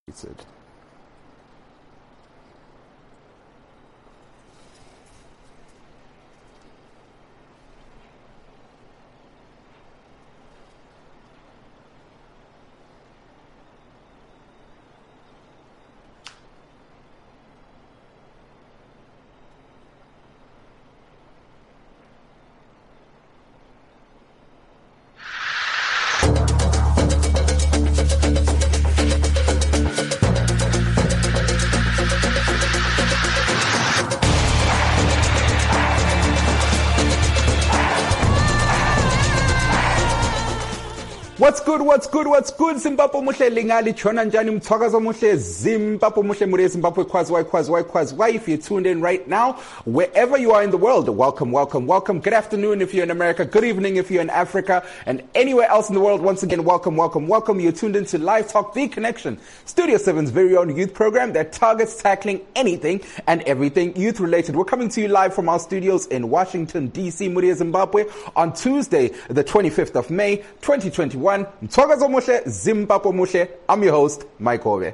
What's good, Zimbabwe muhle lingali chona njani mthwakazo muhle Zimbabwe muhle mure Zimbabwe kwazi. If you're tuned in right now, wherever you are in the world, welcome. Good afternoon if you're in America, good evening if you're in Africa, and anywhere else in the world. Once again, welcome. You're tuned into Live Talk, The Connection, Studio 7's very own youth program that targets tackling anything and everything youth related. We're coming to you live from our studios in Washington, D.C., Muria, Zimbabwe, on Tuesday, the 25th of May, 2021. Mthwakazo muhle, Zimbabwe muhle. I'm your host, Mike Ove.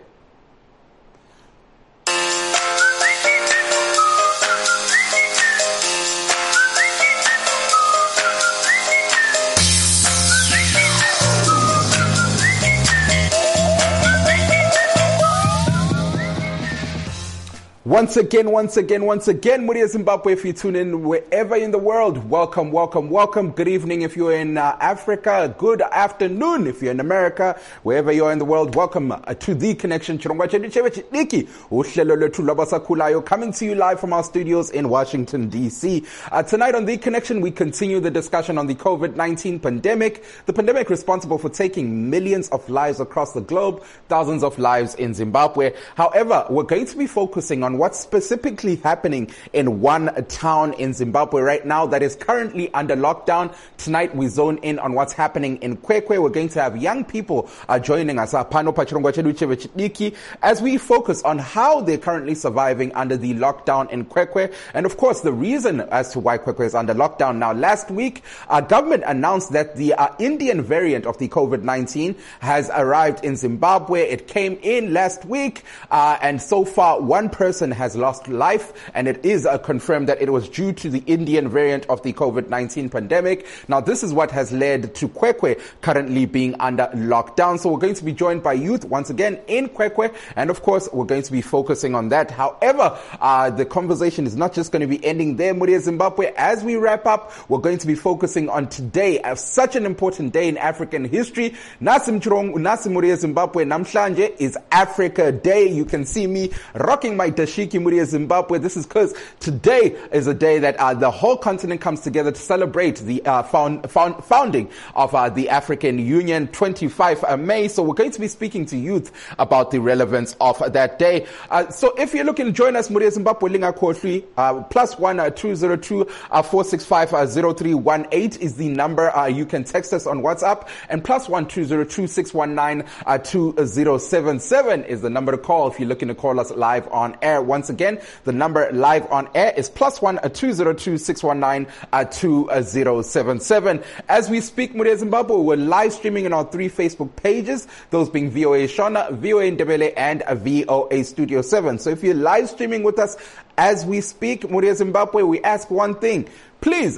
Once again, Muria Zimbabwe, if you tune in wherever in the world, welcome. Good evening if you're in Africa, good afternoon if you're in America, wherever you are in the world, welcome to The Connection. Coming to you live from our studios in Washington, D.C. Tonight on The Connection, we continue the discussion on the COVID-19 pandemic, the pandemic responsible for taking millions of lives across the globe, thousands of lives in Zimbabwe. However, we're going to be focusing on what's specifically happening in one town in Zimbabwe right now that is currently under lockdown. Tonight we zone in on what's happening in Kwekwe. We're going to have young people joining us as we focus on how they're currently surviving under the lockdown in Kwekwe, and of course the reason as to why Kwekwe is under lockdown. Now, last week our government announced that the Indian variant of the COVID-19 has arrived in Zimbabwe. It came in last week, and so far one person has lost life, and it is confirmed that it was due to the Indian variant of the COVID-19 pandemic. Now, this is what has led to Kwekwe currently being under lockdown. So we're going to be joined by youth once again in Kwekwe, and of course we're going to be focusing on that. However, the conversation is not just going to be ending there, Muria Zimbabwe. As we wrap up, we're going to be focusing on today, such an important day in African history. Nasi Muria Zimbabwe, namhlanje is Africa Day. You can see me rocking my dashiki Muria Zimbabwe. This is because today is a day that the whole continent comes together to celebrate the founding of the African Union, 25 May. So we're going to be speaking to youth about the relevance of that day. So if you're looking to join us, Muria Zimbabwe, linga kohlwi, +1 202 465 0318 is the number. You can text us on WhatsApp, and +1 202 619 2077 is the number to call if you're looking to call us live on air. Once again, the number live on air is +1 202 619 2077. As we speak, Muria Zimbabwe, we're live streaming on our 3 Facebook pages, those being VOA Shona, VOA Ndebele, and VOA Studio 7. So if you're live streaming with us as we speak, Muria Zimbabwe, we ask one thing. Please,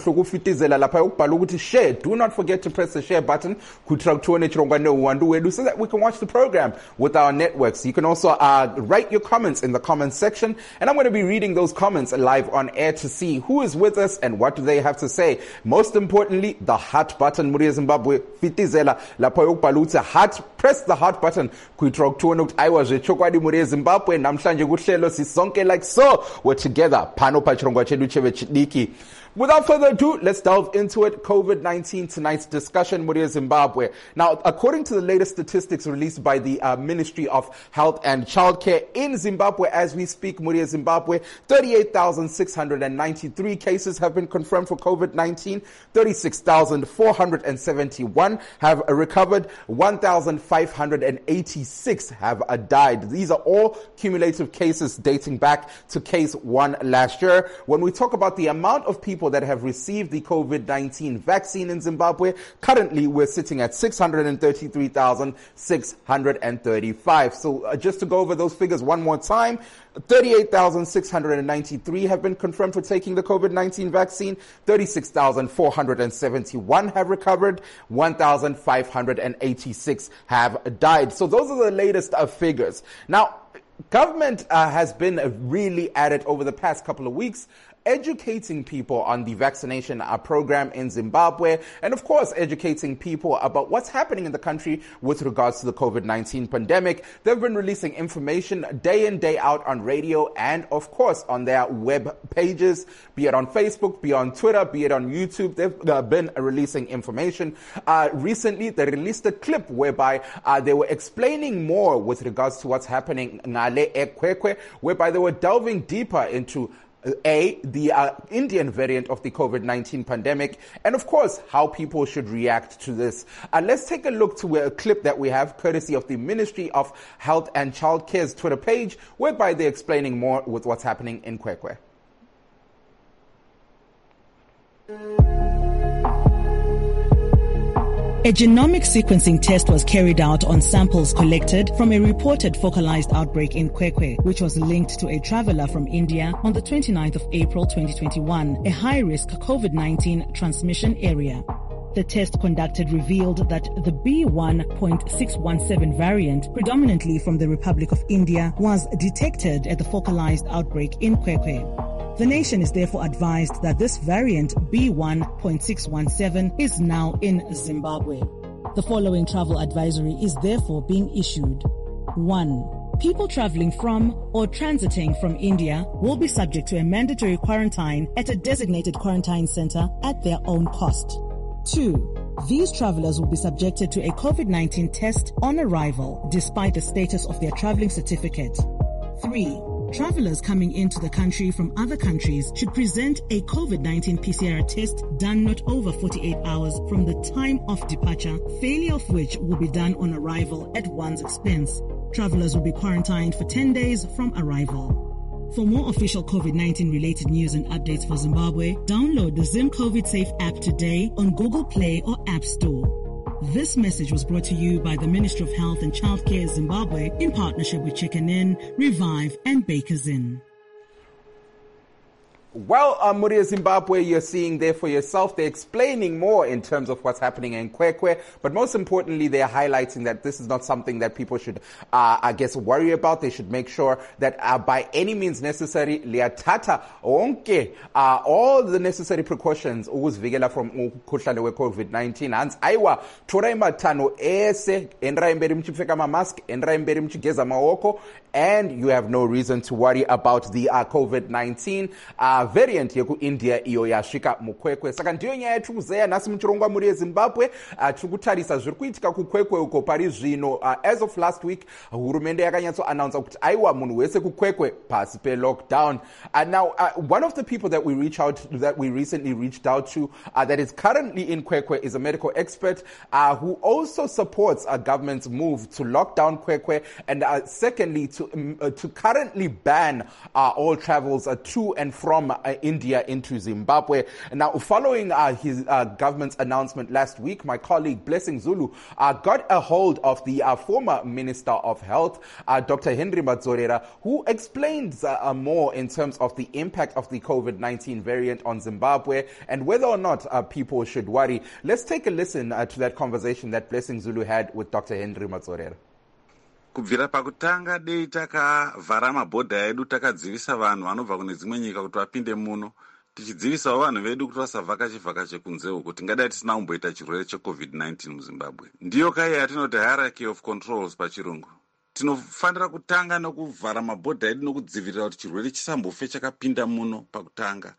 share. Do not forget to press the share button so that we can watch the program with our networks. You can also write your comments in the comments section, and I'm going to be reading those comments live on air to see who is with us and what do they have to say. Most importantly, the heart button, Muria Zimbabwe, heart, press the heart button. Muria Zimbabwe, namhlanje kuhlelo sisonke like so. We're together. Pano pachirongwa chedu cheve chidiki. Without further ado, let's delve into it. COVID-19, tonight's discussion, Muria Zimbabwe. Now, according to the latest statistics released by the Ministry of Health and Childcare in Zimbabwe, as we speak, Muria Zimbabwe, 38,693 cases have been confirmed for COVID-19. 36,471 have recovered. 1,586 have died. These are all cumulative cases dating back to case 1 last year. When we talk about the amount of people people that have received the COVID-19 vaccine in Zimbabwe. Currently, we're sitting at 633,635. So just to go over those figures one more time, 38,693 have been confirmed for taking the COVID-19 vaccine. 36,471 have recovered. 1,586 have died. So those are the latest figures. Now, government has been really at it over the past couple of weeks, educating people on the vaccination program in Zimbabwe, and of course educating people about what's happening in the country with regards to the COVID-19 pandemic. They've been releasing information day in, day out on radio and of course on their web pages, be it on Facebook, be it on Twitter, be it on YouTube. They've been releasing information. Recently they released a clip whereby they were explaining more with regards to what's happening in Ngale eKwekwe, whereby they were delving deeper into the Indian variant of the COVID-19 pandemic, and of course, how people should react to this. Let's take a look to a clip that we have, courtesy of the Ministry of Health and Childcare's Twitter page, whereby they're explaining more with what's happening in Kwekwe. A genomic sequencing test was carried out on samples collected from a reported focalized outbreak in Kwekwe, which was linked to a traveler from India on the 29th of April 2021, a high-risk COVID-19 transmission area. The test conducted revealed that the B1.617 variant, predominantly from the Republic of India, was detected at the focalized outbreak in Kwekwe. The nation is therefore advised that this variant, B1.617, is now in Zimbabwe. The following travel advisory is therefore being issued. 1. People traveling from or transiting from India will be subject to a mandatory quarantine at a designated quarantine center at their own cost. 2. These travelers will be subjected to a COVID-19 test on arrival, despite the status of their traveling certificate. 3. Travelers coming into the country from other countries should present a COVID-19 PCR test done not over 48 hours from the time of departure, failure of which will be done on arrival at one's expense. Travelers will be quarantined for 10 days from arrival. For more official COVID-19 related news and updates for Zimbabwe, download the Zim COVID Safe app today on Google Play or App Store. This message was brought to you by the Ministry of Health and Childcare Zimbabwe in partnership with Chicken Inn, Revive and Bakers Inn. Well, Muria Zimbabwe, you're seeing there for yourself. They're explaining more in terms of what's happening in Kwekwe, but most importantly, they're highlighting that this is not something that people should, worry about. They should make sure that by any means necessary, liatata onke, all the necessary precautions, ukuzivikela from umkhuhlane we-COVID-19. Hans aiwa, tora imatano ese, enra imberi mchipfeka mask, enra imberi mchigeza maoko, and you have no reason to worry about the COVID-19 variant yeku India iyo yasvika mukwekwe. Saka ndiyo nyaya yatiri kuzeya nhasi muchirongwa muri yeZimbabwe. Tiri kutarisa zviri kuitika kukwekwe uko pari zvino. As of last week, hurumende yakanyatsoannounce kuti aiwa munhu wese kukwekwe pasi pe-lockdown. Now, one of the people that we recently reached out to, that is currently in Kwekwe, is a medical expert who also supports a government's move to lock down Kwekwe, and secondly, to currently ban all travels to and from India into Zimbabwe. Now, following his government's announcement last week, my colleague Blessing Zulu got a hold of the former Minister of Health, Dr. Henry Madzorera, who explains more in terms of the impact of the COVID-19 variant on Zimbabwe and whether or not people should worry. Let's take a listen to that conversation that Blessing Zulu had with Dr. Henry Madzorera. Kubvira pakutanga dei takavhara mabhodha edu takadzivisa vanhu vanobva kune dzimwe nyika kuti vapinde muno, tichidzivisawo vanhu vedu kuti vasavhakache kunze uko tingadai tisina kumboita chirwere cheCovid-19 muZimbabwe. Ndiyo kaya yatinoti hierarchy of controls pachirungu. Tinofanira kutanga nokuvhara mabhodha edu nokudzivirira kuti chirwere chisambofe chakapinda muno pakutanga.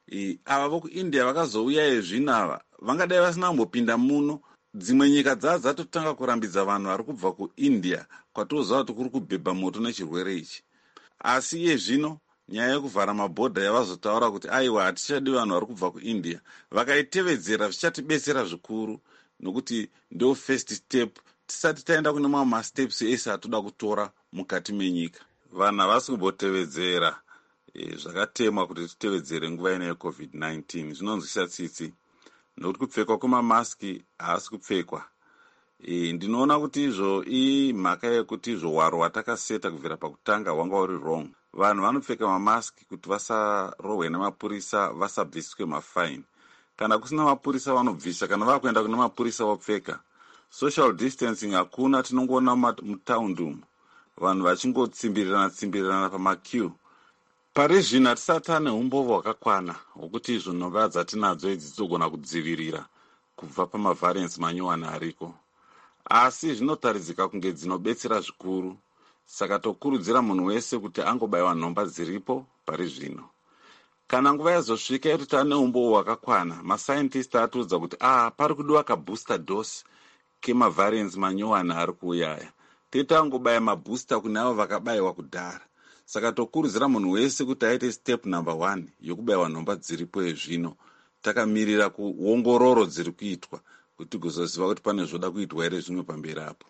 Ava vokuIndia vakazouya ezvino ava vangadai vasina kumbopinda muno. Dzimwe nyika dzatotanga kurambidza vanhu vari kubva kuIndia kwatoziva kuti kuri kubhebha moto nechirwere ichi. Asi iye zvino nyaya yekuvhara mabhodha yavazotaura kuti aiwa hatichadi vanhu vari kubva kuIndia, vakaitevedzera zvichatibetsera zvikuru nokuti ndio first step tisati taenda kune mamwe masteps ese atoda kutora mukati menyika. Vanhu havasi kumbotevedzera zvakatemwa kuti titevedzere nguva ino yeCovid-19 zvinonzwisa tsitsi nokuti kupfekwa kwemamaski haasi kupfekwa. Ndinoona kuti izvo imhaka yekuti izvo hwaro hwatakaseta kubvira pakutanga hwanga uri wrong. Vanhu vanopfeka mamaski kuti vasarohwe namapurisa, vasabviswe mafaini. Kana kusina mapurisa vanobvisa, kana vakuenda kuna mapurisa vopfeka. Social distancing hakuna, tinongoona mutaundi umu vanhu vachingotsimbirirana pamaqueue. Pari zvino hatisati tane umbova hwakakwana hwokuti izvo nhova dzatinadzo idzi dzogona kudzivirira kubva pamavhariensi manyowani ariko. Asi zvinotaridzika kunge dzinobetsera zvikuru, saka tokurudzira munhu wese kuti angobayiwa nhomba dziripo pari zvino. Kana nguva yazosvika yekuti tane umbova hwakakwana, mascientist atiudza kuti pari kudiwa kabooster dose kemavhariensi manyowani ari kuuyaya. Titangobaya mabooster kune avo vakabayiwa kudhara. Saka tokurudzira munhu wese kuti aite step number 1 yokubayiwa nhomba dziripo ezvino. Takamirira kuongororo dziri kuitwa kuti tigozoziva kuti pane zvoda kuitwa here zvimwe pamberi apo.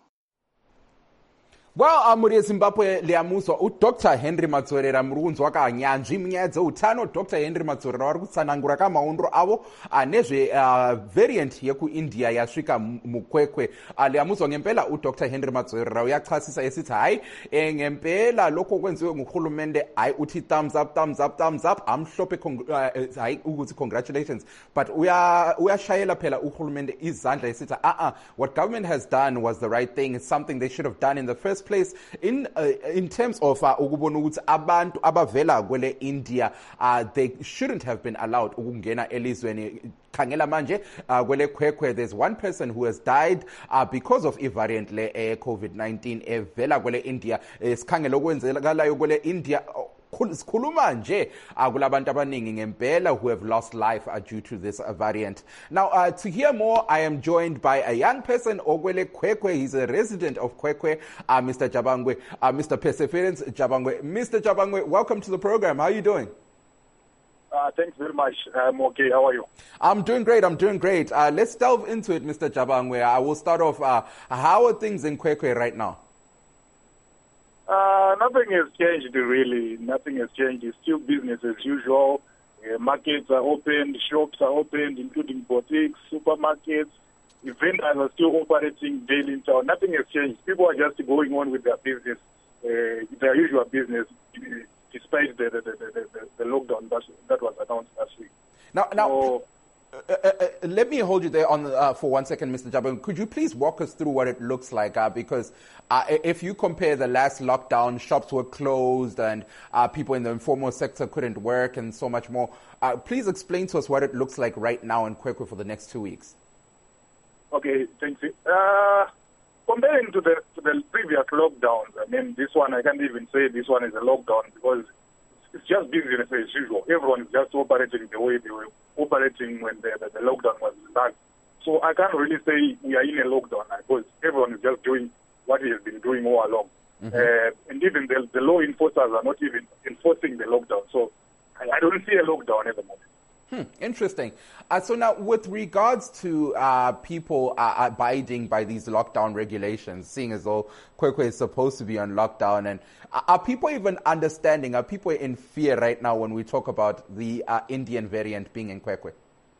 Well, muri yeZimbabwe liyamuswa uDr Henry Matsorera muri kunzwa kanyanzvi munyaya dzeutano. Dr Henry Matsorera vari kutsanangura kamaundro avo nezve variant yekuindia yasvika mukwekwe. Liyamuswa ngempela uDr Henry Matsorera uyachasisa esithi hayi ngempela lokho kwenziwe nguhulumende hayi uthi thumbs up amhlophe hayi ukuthi congratulations, but uyashayela phela uhulumende izandla esithi what government has done was the right thing. It's something they should have done in the first place in terms of ukubona ukuthi abantu abavela kwele India they shouldn't have been allowed ukungena elizweni. Khangela manje kwele Kwekwe there's one person who has died because of i-variant le COVID-19 evela kwele India. Sikhangela okwenzekalayo kwele India sikhuluma nje kulabantu abaningi ngempela who have lost life due to this variant. Now to hear more, I am joined by a young person okwele Kwekwe. He's a resident of Kwekwe, Mr. Jabangwe, Mr. Perseverance Jabangwe. Mr. Jabangwe, welcome to the program. How are you doing? Thanks very much. I'm okay. How are you? I'm doing great. Let's delve into it, Mr. Jabangwe. I will start off. How are things in Kwekwe right now? Nothing has changed, really. Nothing has changed. It's still business as usual. Markets are opened, shops are opened, including boutiques, supermarkets. Vendors are still operating daily in town. Nothing has changed. People are just going on with their business, their usual business, despite the lockdown that was announced last week. Now, let me hold you there for 1 second, Mr. Jabangwe. Could you please walk us through what it looks like? Because if you compare the last lockdown, shops were closed and people in the informal sector couldn't work and so much more. Please explain to us what it looks like right now in Kwekwe for the next 2 weeks. Okay, thank you. Comparing to the previous lockdowns, I mean, this one, I can't even say this one is a lockdown because it's just business as usual. Everyone is just operating the way they were operating when the lockdown was started. So I can't really say we are in a lockdown because everyone is just doing what he has been doing all along. Mm-hmm. And even the law enforcers are not even enforcing the lockdown. So I don't see a lockdown at the moment. Interesting. So now, with regards to people abiding by these lockdown regulations, seeing as though Kwekwe is supposed to be on lockdown, and are people even understanding? Are people in fear right now when we talk about the Indian variant being in Kwekwe?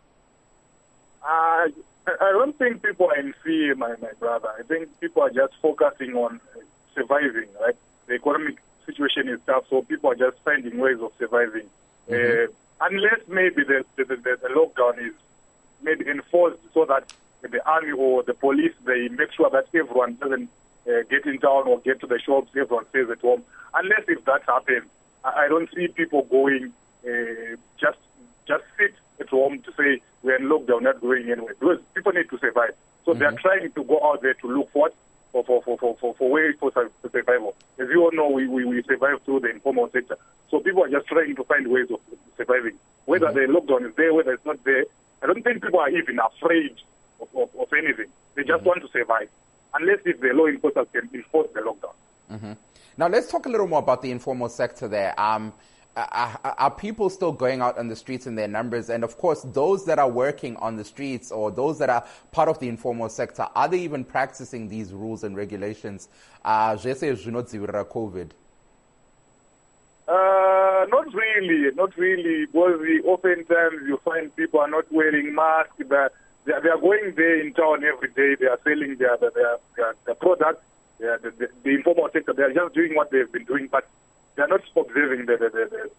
I don't think people are in fear, my brother. I think people are just focusing on surviving, right? The economic situation is tough, so people are just finding ways of surviving. Mm-hmm. Unless maybe the lockdown is maybe enforced so that the army or the police, they make sure that everyone doesn't get in town or get to the shops, everyone stays at home. Unless if that happens, I don't see people going just sit at home to say we're in lockdown, not going anywhere. Because people need to survive. So they're trying to go out there to look for ways for survival. As you all know, we survive through the informal sector. So people are just trying to find ways of surviving. Whether the lockdown is there, whether it's not there, I don't think people are even afraid of anything. They just want to survive. Unless if the law enforcers can enforce the lockdown. Mm-hmm. Now let's talk a little more about the informal sector there. Are people still going out on the streets in their numbers? And of course, those that are working on the streets or those that are part of the informal sector, are they even practicing these rules and regulations? COVID? Not really, because oftentimes you find people are not wearing masks. They are going there in town every day. They are selling their products, the informal sector. They are just doing what they've been doing, but they are not observing the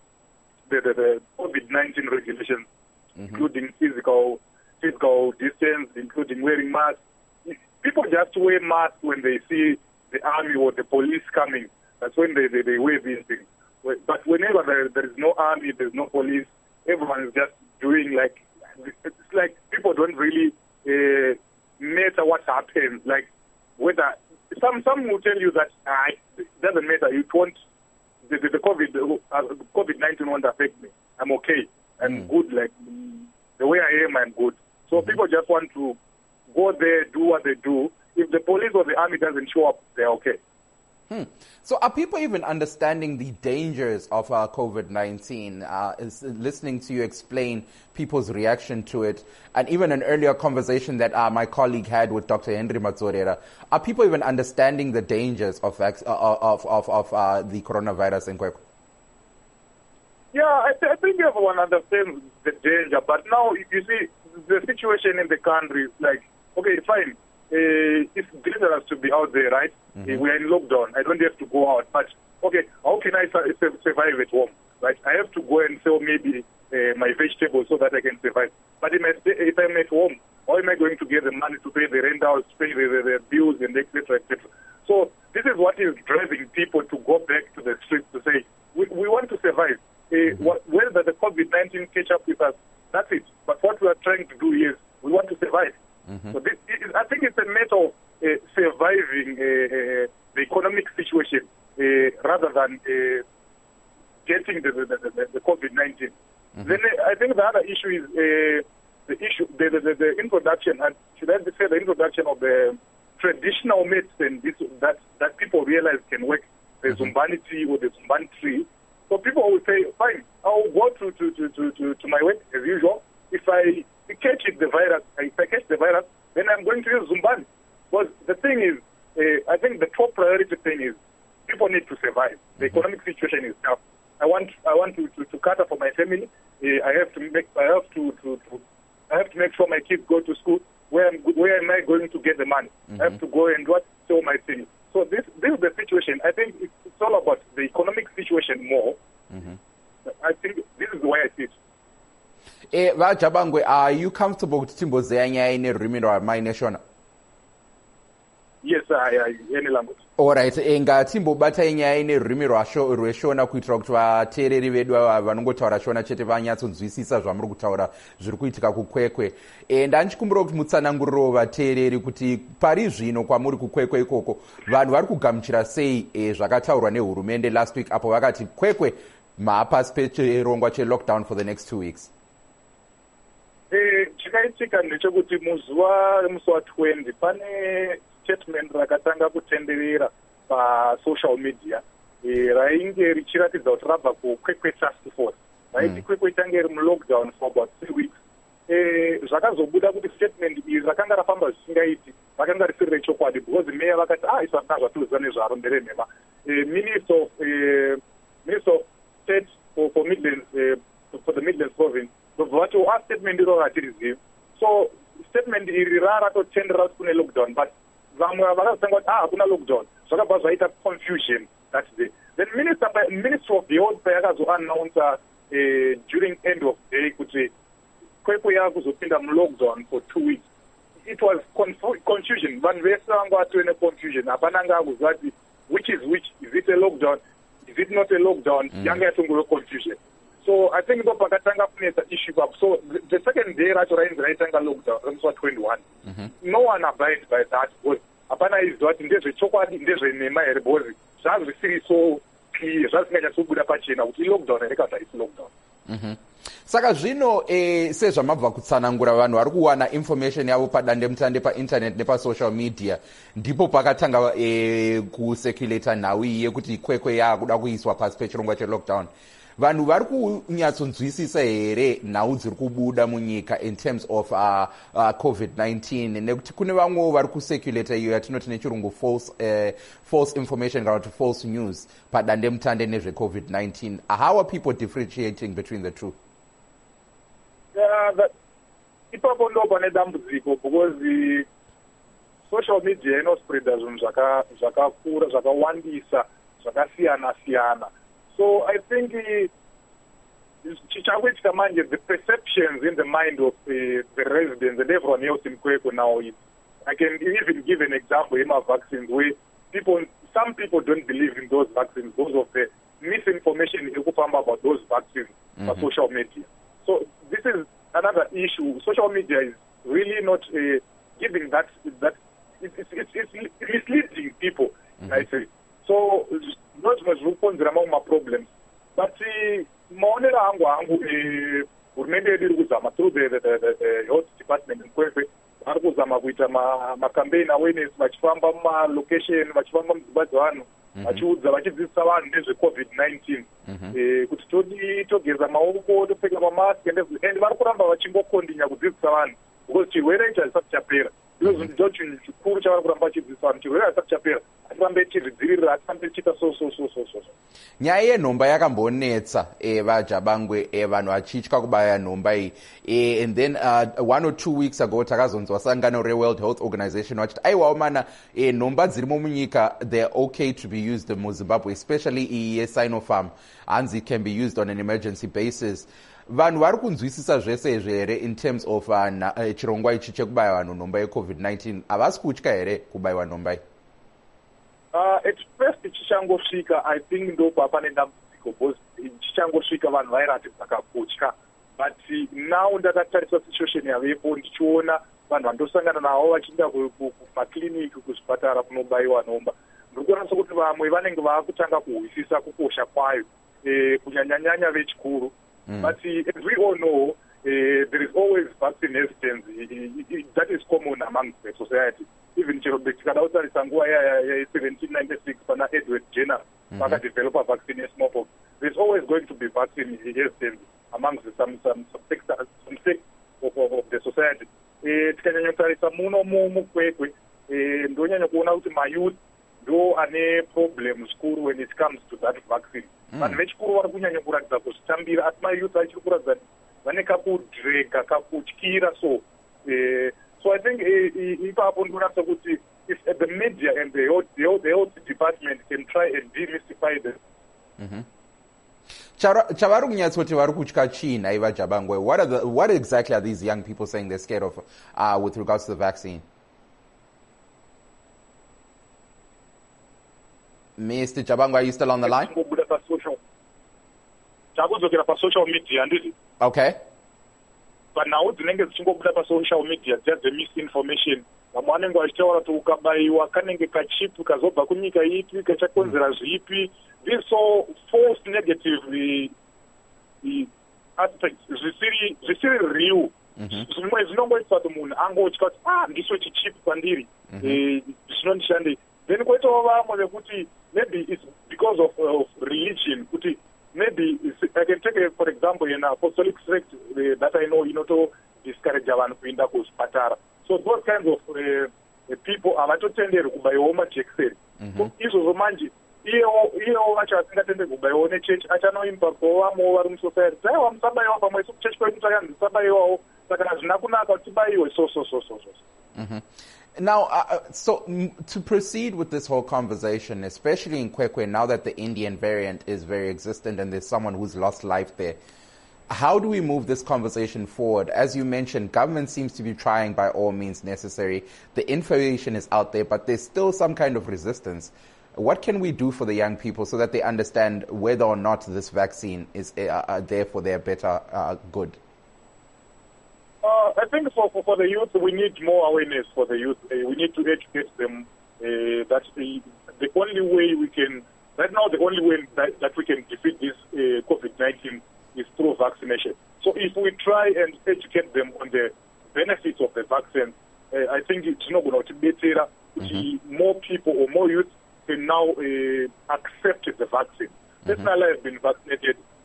COVID-19 regulations, including physical distance, including wearing masks. People just wear masks when they see the army or the police coming. That's when they wear these things. But whenever there is no army, there's no police, everyone is just doing it's like people don't really matter what happens. Like whether some will tell you that it doesn't matter. You won't. The COVID-19 won't affect me. I'm okay. I'm good. Like the way I am, I'm good. So people just want to go there, do what they do. If the police or the army doesn't show up, they're okay. So are people even understanding the dangers of COVID-19? Listening to you explain people's reaction to it, and even an earlier conversation that my colleague had with Dr. Henry Matsorera, are people even understanding the dangers of the coronavirus in Kwekwe? Yeah, I think everyone understands the danger, but now you see the situation in the country is like, okay, fine. It's dangerous to be out there, right? We're in lockdown. I don't have to go out. But, okay, how can I survive at home, right? I have to go and sell maybe my vegetables so that I can survive. But if I'm at home, how am I going to get the money to pay the rent house, pay the bills, and et cetera, et cetera? So this is what is driving people to go back to the streets to say, we want to survive. Whether the COVID-19 catch up with us, that's it. But what we are trying to do is we want to survive. So I think it's a matter of surviving the economic situation rather than getting the COVID-19. Then I think the other issue is the introduction, and should I say the introduction of the traditional medicine that people realize can work, the Zumbani tea or the Zumbani tree. So people will say, fine, I'll go to my work as usual. If I catch the virus, then I'm going to use Zumbani. But the thing is, I think the top priority thing is people need to survive. The economic situation is tough. I want to cater for my family. I have to make sure my kids go to school. Where am I going to get the money? I have to go and sell my things. So this is the situation. I think it's all about the economic situation more. I think this is the way I see it. Vajabangwe, are you comfortable with Timbozeya nyaya ine rurimi rwamaineshona? Yes, any language. Alright, ngatimbobatai nyaya ine rurimi rweshona kuitira kuti vateereri vedu vanongotaura shona chete vanyatsonzwisisa zvamuri kutaura zviri kuitika kukwekwe. Ndanchikumbira kuti mutsananguriro vateereri kuti pari zvino kwamuri kukwekwe ikoko vanhu vari kugamuchira sei zvakataurwa nehurumende last week apo vakati kwekwe maapasi pechirongwa chelockdown for the next 2 weeks. Chikaitika ndechekuti musi wa 20 pane statement rakatanga kutenderera pasocial media rainge richiratidza kuti rabva kukwekwe task force raiti kwekwe itange iri mulockdown for about 3 weeks. Zvakazobuda kuti statement iri rakanga rafamba zvisingaiti rakanga risiri rechokwadi because meya vakati isu hatina zvatiuza nezvarombere nhema. Minister of State for Midlands for the Midlands province vacho statement iro ratirizivi. So statement iri ratotendera kune lockdown, but vamwe vakatanga kuti hakuna lockdown, zvakabva zvaita confusion that day. Then Minister of Health payakazoannounce during end of day kuti kwekwe yakuzopinda mulockdown for 2 weeks. It was confusion. Vanhu vese vanga vatone confusion. Hapana anga akuziva kuti which is which. Is it a lockdown? Is it not a lockdown? Yanga yatongova confusion. So I think pakatanga kunetsa issue up. So the second day racho raitanga lockdown on 21. No one abides by that because hapana iziva kuti ndezvechokwadi ndezvenhema here because zvazvisiri so clear zvazvisinganyatsobuda pachena kuti lockdown here kana isi lockdown. Saka zvino sezvamabva kutsanangura vanhu vari kuwana information yavo padandemutande painternet nepasocial media ndipo pakatanga kusekulata nhau iyi yekuti kwekwe yakuda kuiswa pasi pechirongwa chelockdown. vanhu vari kunyatsonzwisisa here nhau dziri kubuda munyika in terms of COVID-19 nekuti kune vamwewo vari kuseculata iyo yatinoti nechirungu false information kana kuti false news padandemutande nezve-COVID-19. How are people differentiating between the two? Ipapo ndo pane dambudziko because social media inospreada zvinhu zvakakura zvakawandisa zvakasiyana-siyana. So I think chichakuitika manje, the perceptions in the mind of the residents and everyone else in Kwekwe now is, I can even give an example in my vaccines where some people don't believe in those vaccines because of the misinformation about those vaccines on social media. So this is another issue. Social media is really not giving that it's misleading people, I say. So not much among my problems. But maonera angu hurumende yedu iri kuzama through the health department in Kwekwe vari kuzama kuita macampaign awareness vachifamba mumalocation vachifamba mudzimba dzevanhu vachiudza vachidzidzisa vanhu nezve-COVID-19 kuti togeza maoko topfeka mamaski and vari kuramba vachingokondinya kudzidzisa vanhu because chirwere ichi hazisati chapera. Izvo ndo chinhu chikuru chavari kuramba vachidzidzisa vanhu. Chirwere hazisati chapera, hatirambe tichidzivirira, hatirambe tichiita so. Nyaya yenhomba yakambonetsa vaJabangwe vanhu vachitya kubaya nhomba iyi and then 1 or 2 weeks ago takazonzwa sangano reWorld Health Organization vachiti aiwawo mana nhomba dzirimo munyika they're okay to be used muZimbabwe, especially iyi yeSinopharm, hanzi can be used on an emergency basis. Vanhu vari kunzwisisa zvese izvi here in terms of chirongwa ichi chekubaya vanhu nhomba yeCovid-19? Havasi kutya here kubayiwa nhomba iyi? At first chichangosvika, I think ndo pane dambudziko because chichangosvika vanhu vairatidza kakutya, but now ndakatarisa situation yavepo ndichiona vanhu vandosangana navo vachienda kumakliniki kuzvipatara kunobayiwa nhomba. Ndiri kuona sokuti vamwe vanenge vaakutanga kuhwisisa kukosha kwayo kunyanyanyanya vechikuru. But as we all know, there is always vaccine hesitance. That is common among the society. Even tikadatarisa nguva ya1796 pana Edward Jenner vakadevelopa vaccine yesmallpox. There's always going to be vaccine hesitance amongst some sector of the society. Tikanyanyotarisa muno muKwekwe ndonyanya kuona kuti mayouth ndo ane problems kuru when it comes to that vaccine. Vanhu vechikuru vari kunyanya kuratidza kuzvitambira, asi mayouth achiri kuratidza vane kakudrega kakutyira so I think ipapo ndinoratidza kuti if the media and the health department can try and demystify this. Chavari kunyatsoti vari kutya chii naiva Jabangwe? What exactly are these young people saying they're scared of with regards to the vaccine? Mr. Jabangwe, are you still on the line? Social media, okay. But now dzinenge dzichingobuda pasocial media dzadze misinformation. Vamwe vanenge vachitaura kuti ukabayiwa kanenge kachipi kazobva kunyika ipi kachakonzera zvipi. These so false negative aspects zvisiri real. Zvimwe zvinongoita kuti munhu angotya kuti ndiso chichipi kwandiri zvinondishandei. Then koitawo vamwe vekuti maybe it's because of religion kuti maybe I can take for example an apostolic sect that I know to discourage vanhu kuenda kuzvipatara. So those kinds of people havatotenderi kubayiwawo majekiseni. Izvozvo manje iyewo vacho vasingatenderi kubayiwawo nechechi achanoimpactawo vamwewo vari musociety. Daiwa musabayiwa pamwe isu kuchechi kwedu takanzi musabayiwawo saka hazvina kunaka kuti tibayiwe so. Now, so to proceed with this whole conversation, especially in Kwekwe, now that the Indian variant is very existent and there's someone who's lost life there, how do we move this conversation forward? As you mentioned, government seems to be trying by all means necessary. The information is out there, but there's still some kind of resistance. What can we do for the young people so that they understand whether or not this vaccine is there for their better good? I think for the youth, we need more awareness for the youth. We need to educate them that the only way we can, right now, the only way that we can defeat this COVID-19 is through vaccination. So if we try and educate them on the benefits of the vaccine, I think it's not going to be better. More people or more youth can now accept the vaccine. Personally, I've been vaccinated.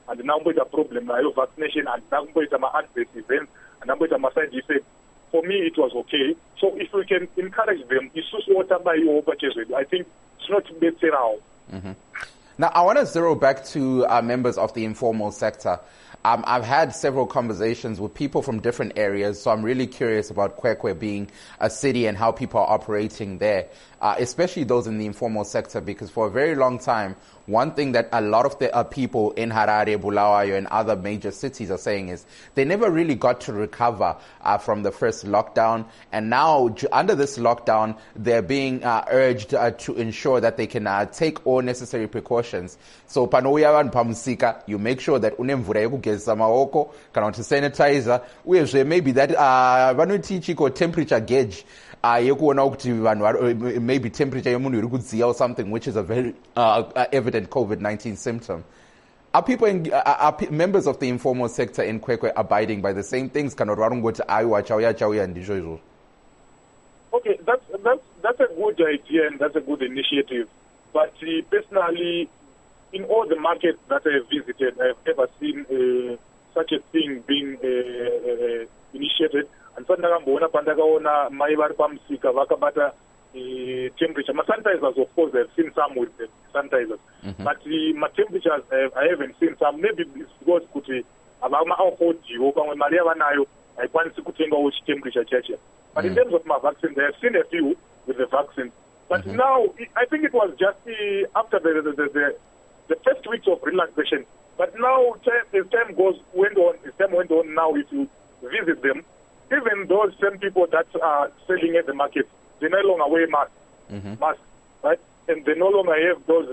and now with a problem like vaccination and now with some adverse events and now with some side effects. For me, it was okay. So if we can encourage them, I think it's not better now. Now, I want to zero back to members of the informal sector. I've had several conversations with people from different areas, so I'm really curious about Kwekwe being a city and how people are operating there, especially those in the informal sector, because for a very long time, one thing that a lot of the people in Harare, Bulawayo, and other major cities are saying is they never really got to recover from the first lockdown. And now, under this lockdown, they're being urged to ensure that they can take all necessary precautions. So, panoya vanhu pamusika, you make sure that unemvura yekugezesa maoko, kana kuti sanitizer, uyezve maybe that vanoti chiko temperature gauge. Yekuona kuti vanhu maybe temperature yemunhu iri kudziya or something, which is a very evident COVID-19 symptom. Are members of the informal sector in Kwekwe abiding by the same things? Kana varongoti aiwa chauya ndizvo izvozvo. Okay, that's a good idea and that's a good initiative. But personally, in all the markets that I have visited, I have never seen such a thing being initiated. And pandakaona mai vari pamusika vakabata temperature. Sanitizers, of course, I've seen some with the sanitizers. But my temperatures, I haven't seen some. Maybe it's because kuti avama audio pamwe mari yavanayo haikwanisi kutenga which temperature chache. But in terms of my vaccines, I have seen a few with the vaccines. But now, I think it was just after the first weeks of relaxation. But now, as time went on, now if you visit them, even those same people that are selling at the market, they no longer wear masks, right? And they no longer have those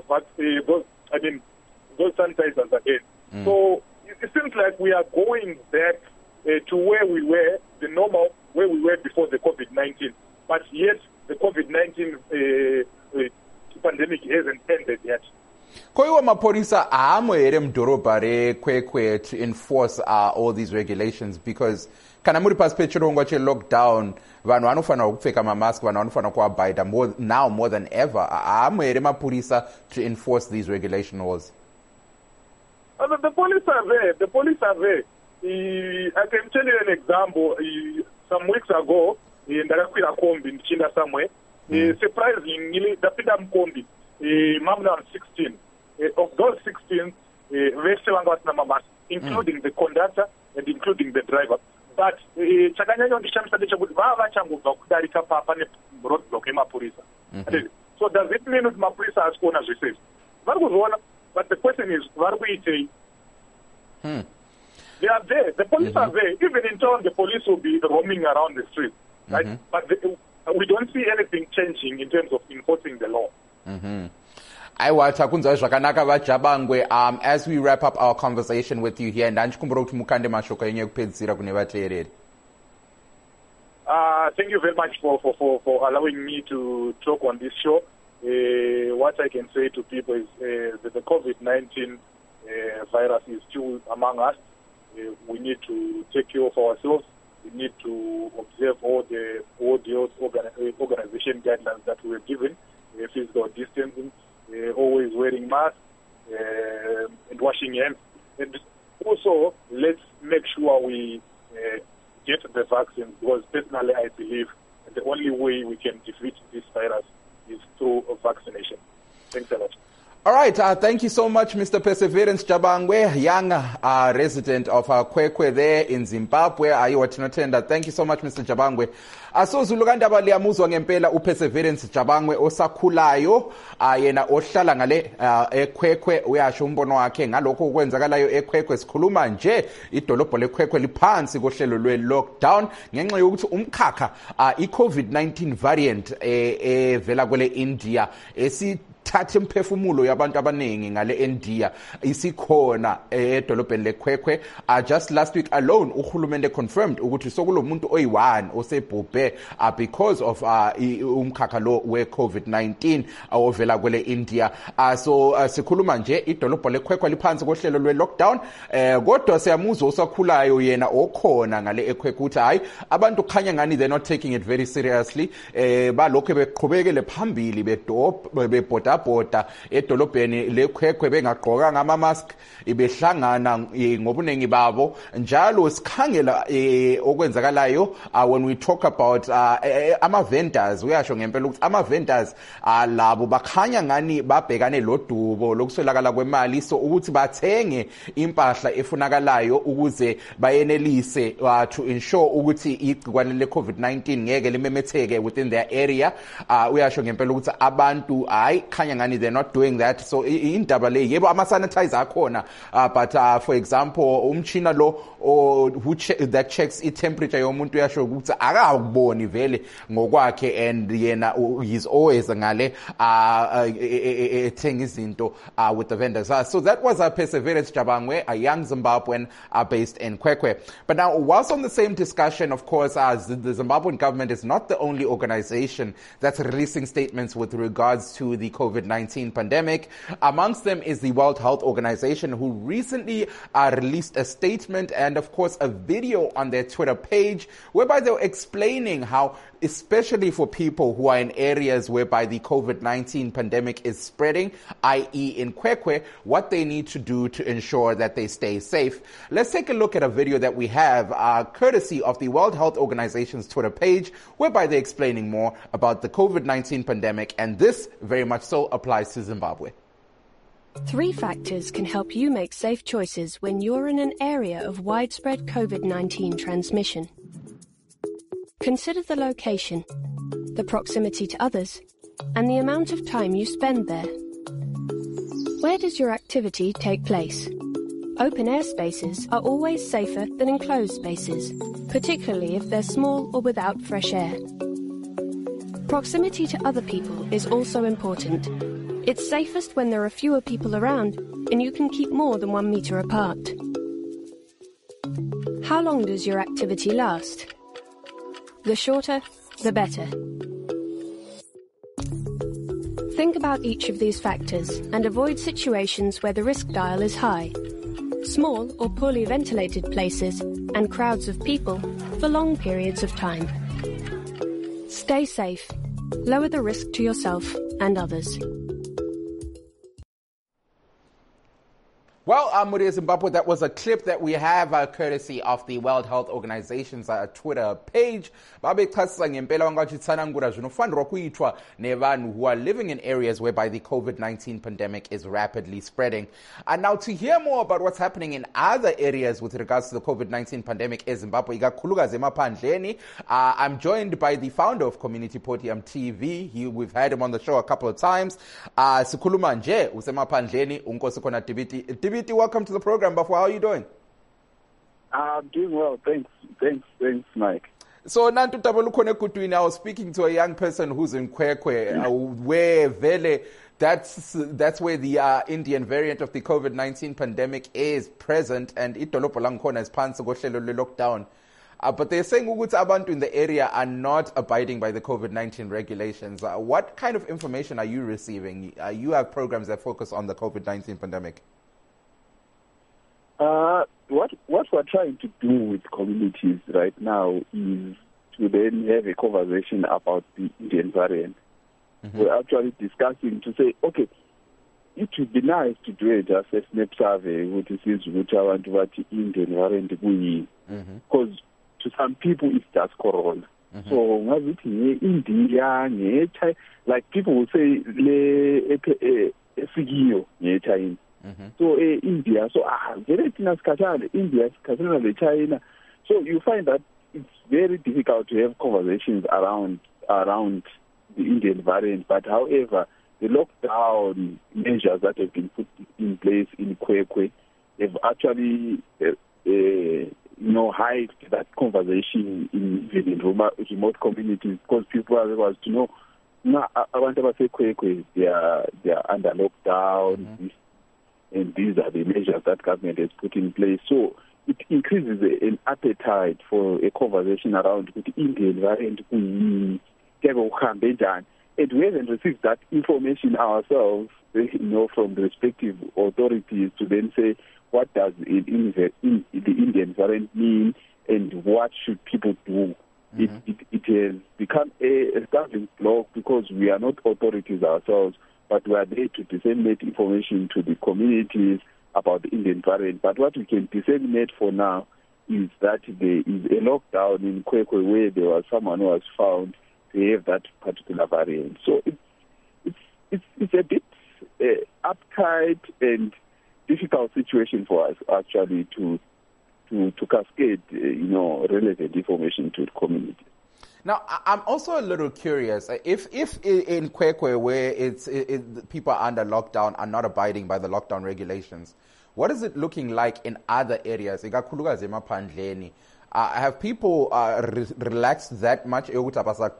sanitizers again. So it seems like we are going back to where we were, the normal, where we were before the COVID-19. But yet, the COVID-19 pandemic hasn't ended yet. Koiwa maporisa haamwe here mudhorobha reKwekwe to enforce all these regulations, because kana muri pasi pechirongwa che-lockdown vanhu vanofanira kupfeka mamask, vanhu vanofanira kuabida more than ever. Haamwe here mapurisa to enforce these regulation laws? The police are there. The police are there. I can tell you an example. Some weeks ago, ndakakwira kombi ndichinda somewhere. Surprisingly, ndapinda mkombi. Mamna 16. Of those 16, vese vanga vasina mamask, including the conductor and including the driver. But chakanyanya ndishamisa ndechekuti vachangobva kudarika pane roadblock yemapurisa. So does it mean kuti mapurisa asi kuona zvese? Vari kuzviona, but the question is, vari kuitei? They are there. The police are there. Even in town, the police will be roaming around the streets, right? But we don't see anything changing in terms of enforcing the law. Aiwa takunzwa zvakanaka vaJabangwe. As we wrap up our conversation with you here, ndanchikumbura kuti mukande mashoko enyu ekupedzisira kune vateereri. Thank you very much for allowing me to talk on this show. What I can say to people is that the COVID-19 virus is still among us. We need to take care of ourselves. We need to observe all the World Health Organization guidelines that we were given. Physical distancing, always wearing masks, and washing hands. And also, let's make sure we get the vaccine, because personally I believe the only way we can defeat this virus is through vaccination. Thanks a lot. All right, thank you so much, Mr. Perseverance Jabangwe, young resident of Kwekwe there in Zimbabwe. Thank you so much, Mr. Jabangwe. Zulukandaba liyamuzwa ngempela uPerseverance Jabangwe osakhulayo yena ohlala ngale eKwekwe, uyasho umbono wakhe ngalokho okwenzakalayo eKwekwe. Sikhuluma nje idolobho leKwekwe liphansi kohlelo lwe-lockdown ngenxa yokuthi umkhakha i-COVID-19 variant evela kwele India thathe imphefumulo yabantu abaningi ngale India isikhona edolobheni leKwekwe. Just last week alone uhulumende confirmed ukuthi sokulomuntu oyi-1 osebhubhe because of umkhakha lo we-COVID-19 ovela kwele India. So sikhuluma nje idolobho leKwekwe liphansi kohlelo lwe-lockdown, kodwa siyamuzwa osakhulayo yena okhona ngale eKwekwe ukuthi hayi abantu khanya ngani they're not taking it very seriously, balokho beqhubekele phambili bebhoda yabhoda edolobheni leKwekwe bengagqokanga ama-mask, ibehlangana ngobuningi babo. Njalo sikhangela okwenzakalayo when we talk about ama-vendors, uyasho ngempela ukuthi ama-vendors labo bakhanya ngani babhekane lodubo lokuswelakala kwemali, so ukuthi bathenge impahla efunakalayo ukuze bayenelise to ensure ukuthi igciwane le-COVID-19 ngeke limemetheke within their area. Uyasho ngempela ukuthi abantu hayi khanya ngani they're not doing that. So indaba le yebo ama-sanitizer akhona, but for example umchina lo that checks i-temperature yomuntu uyasho ukuthi akakuboni vele ngokwakhe, and yena he's always ngale ethenga izinto with the vendors. So that was Perseverance Jabangwe, a young Zimbabwean based in Kwekwe. But now, whilst on the same discussion, of course, the Zimbabwean government is not the only organization that's releasing statements with regards to the COVID-19 pandemic. Amongst them is the World Health Organization, who recently released a statement and, of course, a video on their Twitter page whereby they were explaining how, especially for people who are in areas whereby the COVID-19 pandemic is spreading, i.e. in Kwekwe, what they need to do to ensure that they stay safe. Let's take a look at a video that we have, courtesy of the World Health Organization's Twitter page, whereby they're explaining more about the COVID-19 pandemic, and this very much so applies to Zimbabwe. 3 factors can help you make safe choices when you're in an area of widespread COVID-19 transmission. Consider the location, the proximity to others, and the amount of time you spend there. Where does your activity take place? Open air spaces are always safer than enclosed spaces, particularly if they're small or without fresh air. Proximity to other people is also important. It's safest when there are fewer people around and you can keep more than 1 meter apart. How long does your activity last? The shorter, the better. Think about each of these factors and avoid situations where the risk dial is high. Small or poorly ventilated places and crowds of people for long periods of time. Stay safe. Lower the risk to yourself and others. Well, Muria Zimbabwe, that was a clip that we have courtesy of the World Health Organization's Twitter page. Babe khasa ngempela wangathi tsanangura zvinofanirwa kuitwa nevanhu who are living in areas whereby the COVID-19 pandemic is rapidly spreading. And now to hear more about what's happening in other areas with regards to the COVID-19 pandemic in Zimbabwe, ikakhulukazi emaphandleni, I'm joined by the founder of Community Podium TV. We've had him on the show a couple of times. Sikhuluma nje usemaphandleni unkosi khona Dibiti, welcome to the program. Bafwa, how are you doing? I'm doing well, thanks, Mike. So, Nantu Tabalukone Kutwini, I was speaking to a young person who's in Kwekwe, where vele, that's where the Indian variant of the COVID-19 pandemic is present, and idolopho lankhona is phansi kohlelo le-lockdown. But they're saying ukuthi abantu in the area are not abiding by the COVID-19 regulations. What kind of information are you receiving? You have programs that focus on the COVID-19 pandemic. What we're trying to do with communities right now is to then have a conversation about the Indian variant. Mm-hmm. We're actually discussing to say, okay, it would be nice to do just a snap survey, which is which I want to Indian variant, because to some people it's just corona. Mm-hmm. So India, like people will say, China. Mm-hmm. So India, so very India, China. So you find that it's very difficult to have conversations around the Indian variant. But however, the lockdown measures that have been put in place in Kwekwe have actually hyped that conversation in remote communities, because people are able to know. Now, I want to say Kwekwe, they are under lockdown. Mm-hmm. And these are the measures that government has put in place. So it increases an appetite for a conversation around the Indian variant. And we haven't received that information ourselves, from the respective authorities to then say, what does the Indian variant mean and what should people do? Mm-hmm. It has become a stumbling block because we are not authorities ourselves. but we are there to disseminate information to the communities about the Indian variant. But what we can disseminate for now is that there is a lockdown in Kwekwe where there was someone who was found to have that particular variant. So it's a bit uptight and difficult situation for us actually to cascade, relevant information to the community. Now, I'm also a little curious. If in Kwekwe, where people are under lockdown are not abiding by the lockdown regulations, what is it looking like in other areas? Have people relaxed that much? And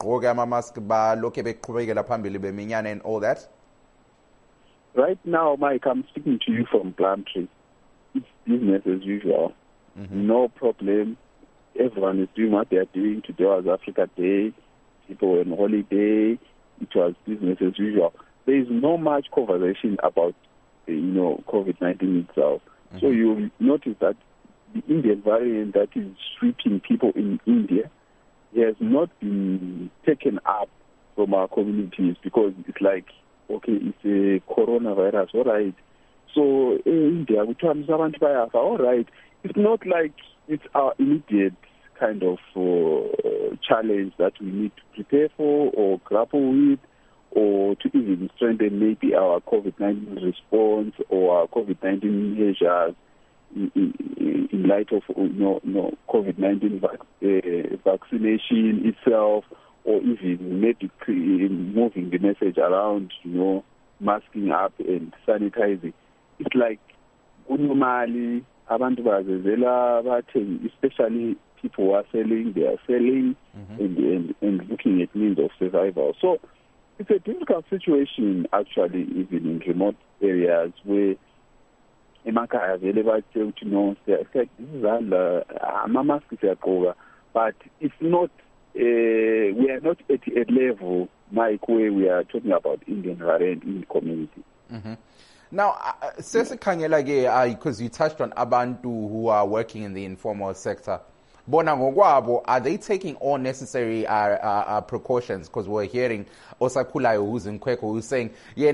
all that? Right now, Mike, I'm speaking to you from Plumtree. It's business as usual. Mm-hmm. No problem. Everyone is doing what they are doing. Today was Africa Day. People were on holiday. It was business as usual. There is no much conversation about, COVID-19 itself. Mm-hmm. So you notice that the Indian variant that is sweeping people in India has not been taken up from our communities because it's like, okay, it's a coronavirus, all right. So in India, all right. It's not like it's our immediate kind of challenge that we need to prepare for or grapple with or to even strengthen maybe our COVID-19 response or our COVID-19 measures in light of COVID-19 vaccination itself, or even maybe moving the message around, masking up and sanitizing. It's like normally, especially people who are selling, they are selling mm-hmm. and looking at means of survival. So it's a difficult situation actually, even in remote areas where Emaka available to know this is but it's not we are not at a level, Mike, where we are talking about Indian variant in the community. Mm-hmm. Now, because you touched on abantu who are working in the informal sector, are they taking all necessary precautions? Because we're hearing Osakulayo, who's in Kwekwe, who's saying,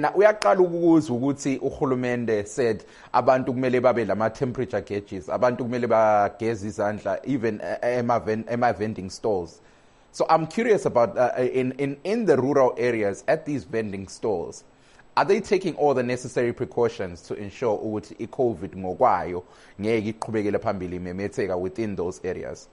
uhulumende said abantu kumele babe lama temperature gauges, abantu kumele bageze izandla, even ema vending stalls. So I'm curious about in the rural areas at these vending stalls, are they taking all the necessary precautions to ensure ukuthi COVID ngokwayo ngeke iqhubekele phambili memetheka within those areas?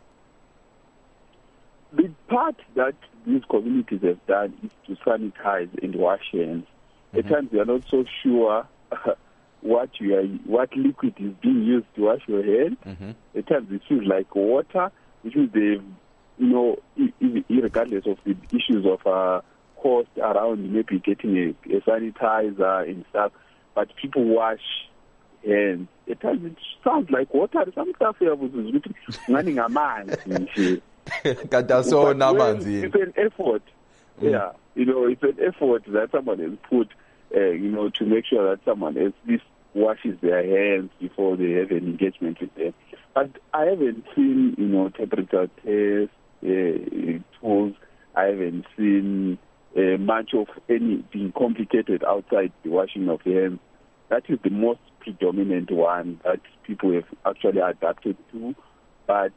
The part that these communities have done is to sanitize and wash hands. Mm-hmm. At times we are not so sure what liquid is being used to wash your hands. Mm-hmm. At times it feels like water, which is regardless of the issues of cost around maybe getting a sanitizer and stuff, but people wash hands. At times it sounds like water. Some stuff here was running a man. It's an effort. Yeah, it's an effort that someone has put, to make sure that someone at least washes their hands before they have an engagement with them. But I haven't seen, temperature test tools. I haven't seen much of anything complicated outside the washing of hands. That is the most predominant one that people have actually adapted to. But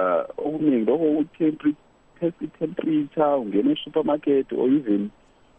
test the temperature, in a supermarket, or even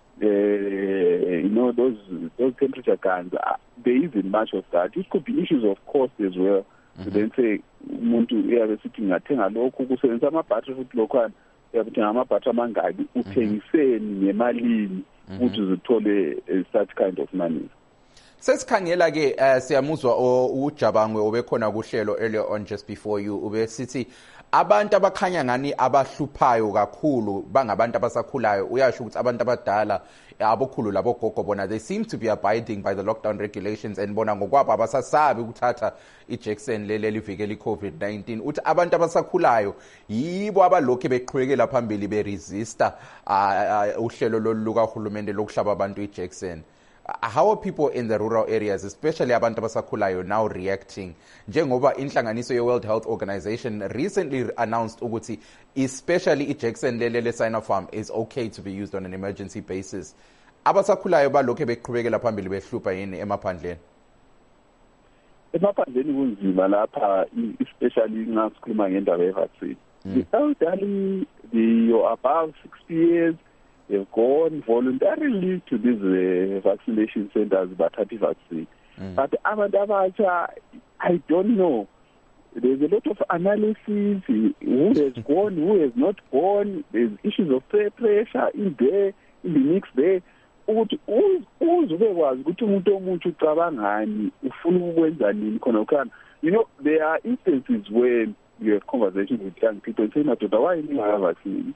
those temperature guns, there isn't much of that. It could be issues of cost as well. Mm-hmm. So then say umuntu uyabe sithi ngathenga lokhu kusebenza amabhatri futhi lokhwana uyabuthenga amabhatri amangaki uthengiseni ngemalini ukuthi uzithole such kind of money. Sesikhangela ke siyamuzwa uJabangwe obekhona kuhlelo earlier on just before you ubesithi abantu abakhanya ngani abahluphayo kakhulu bangabantu abasakhulayo uyasho ukuthi abantu abadala abokhulu labogogo bona they seem to be abiding by the lockdown regulations and bona ngokwabo abasasabi ukuthatha iJackson leli livikela iCovid-19 uthi abantu abasakhulayo yibo abalokho beqhubekela phambili beresista uhlelo loluka uhulumende lokuhlaba abantu iJackson. How are people in the rural areas, especially abantu abasakhulayo, now reacting? Njengoba inhlanganiso ye-World Health Organization recently announced ukuthi especially iJackson lele Sinopharm is okay to be used on an emergency basis. abasakhulayo balokho beqhubekela phambili behlupha yini emaphandleni? Emaphandleni kunzima lapha, especially nxa sikhuluma ngendaba ye-vaccine. The elderly, you're above 60 years, they've gone voluntarily to these vaccination centers bathathe vaccine. But abantu abatsha, I don't know. There's a lot of analysis, who has gone, who has not gone. There's issues of pressure in there, in the mix there. Uzubekwazi ukuthi umuntu omutsha ucabangani, ufuna ukwenza nini khona khona. You know, there are instances where you have conversations with young people and say, "Madoda, why you have vaccine?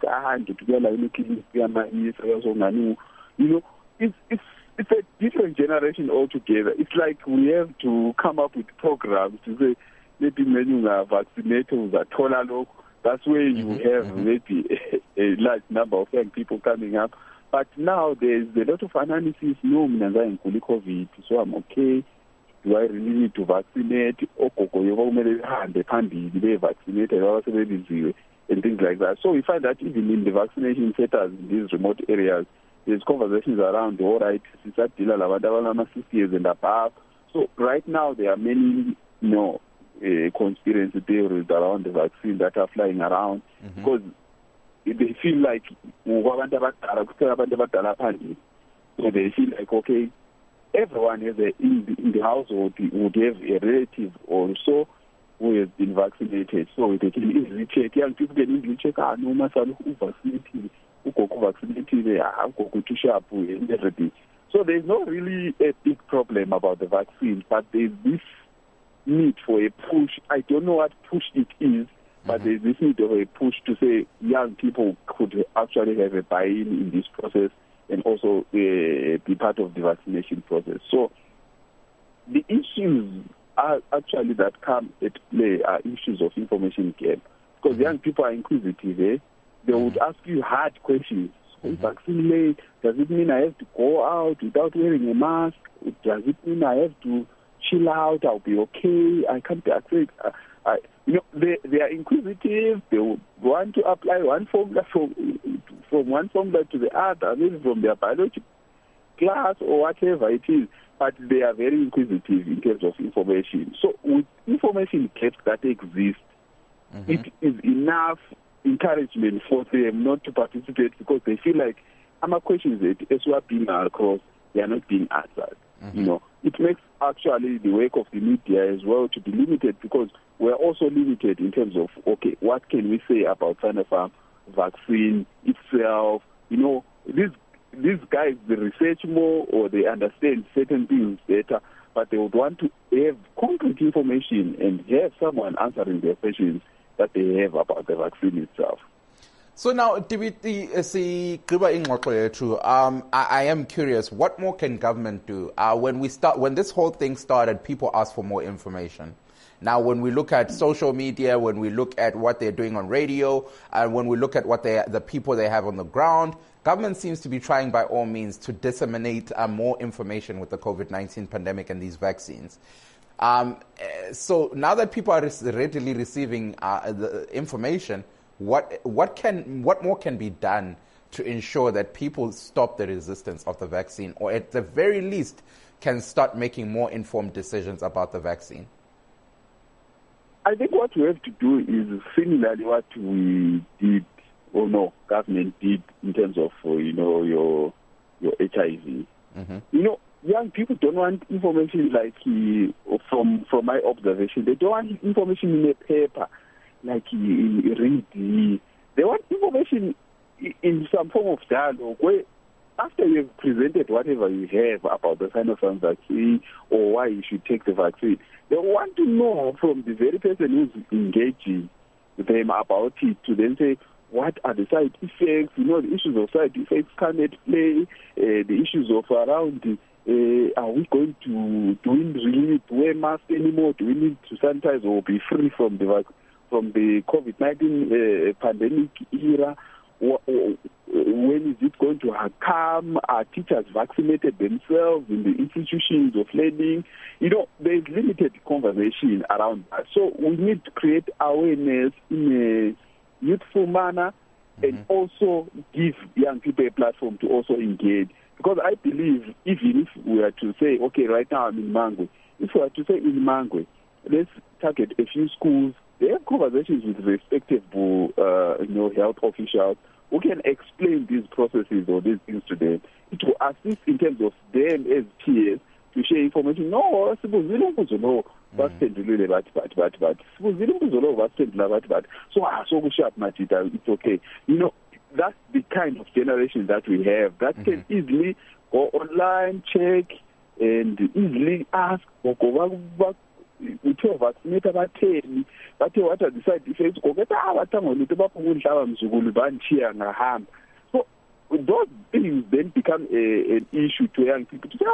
You know, it's a different generation altogether. It's like we have to come up with programs to say, maybe when you are vaccinated, that's where you have maybe a large number of young people coming up. But now there's a lot of analysis. No, COVID, so I'm okay. Do I really need to vaccinate? Vaccinated, and things like that. So we find that even in the vaccination centers in these remote areas, there's conversations around, all right, 60 years and above. So right now there are many, conspiracy theories around the vaccine that are flying around because they feel like, so they feel like, okay, everyone has in the household would have a relative or so who has been vaccinated. So they can easily check. Young people can easily check, no matter who vaccinated, and everything. So there's not really a big problem about the vaccine, but there's this need for a push. I don't know what push it is, but there's this need of a push to say young people could actually have a buy-in in this process and also be part of the vaccination process. So the issues are actually that come at play are issues of information gap, because young people are inquisitive. They would ask you hard questions. Vaccine late, does it mean I have to go out without wearing a mask? Does it mean I have to chill out? I'll be okay. I can't be afraid. They are inquisitive. They want to apply one formula from one formula to the other, maybe from their biology class or whatever it is. But they are very inquisitive in terms of information. So with information gaps that exist, it is enough encouragement for them not to participate, because they feel like questions that as we are being across, they are not being answered. It makes actually the work of the media as well to be limited, because we're also limited in terms of, okay, what can we say about Sinopharm vaccine itself? These guys, they research more or they understand certain things better, but they would want to have concrete information and have someone answering their questions that they have about the vaccine itself. So now, I am curious, what more can government do? When this whole thing started, people asked for more information. Now, when we look at social media, when we look at what they're doing on radio, and when we look at what the people they have on the ground, government seems to be trying by all means to disseminate more information with the COVID-19 pandemic and these vaccines. So now that people are readily receiving the information, what more can be done to ensure that people stop the resistance of the vaccine, or at the very least can start making more informed decisions about the vaccine? I think what we have to do is similarly what we did, government did in terms of your HIV. Young people don't want information like from my observation. They don't want information in a paper like read. They want information in some form of dialogue where, after you've presented whatever you have about the Sinopharm vaccine or why you should take the vaccine, they want to know from the very person who's engaging them about it, to then say, what are the side effects? The issues of side effects come at play, the issues of around are we going to, do we really need to wear masks anymore? Do we need to sanitize or be free from the COVID-19 pandemic era? When is it going to come? Are teachers vaccinated themselves in the institutions of learning? There's limited conversation around that. So we need to create awareness in a youthful manner and also give young people a platform to also engage. Because I believe even if we are to say, okay, right now I'm in Mangwe, if we are to say in Mangwe, let's target a few schools, they have conversations with respectable, health officials who can explain these processes or these things to them. It will assist in terms of them as peers to share information. No, supposedly so sharp, Matita, it's okay. That's the kind of generation that we have that can easily go online, check, and easily ask, what I decide if it's so those things then become an issue to young people to say,